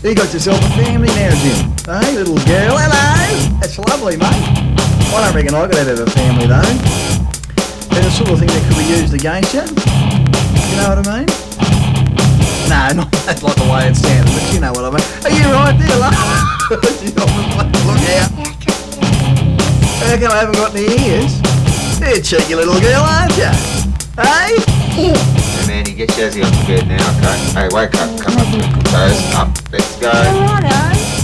You got yourself a family now, Jim. Hey, little girl, hello. That's lovely, mate. I don't reckon I could have a family, though. They're the sort of thing that could be used against you. You know what I mean? No, not like the way it sounded, but you know what I mean. Are you right there, love? Look out. How come I haven't got any ears? You're a cheeky little girl, aren't you? Hey? Hey, Manny, get Jazzy off the bed now, okay? Hey, wake up. Come on, toes up. Let's go. Righto.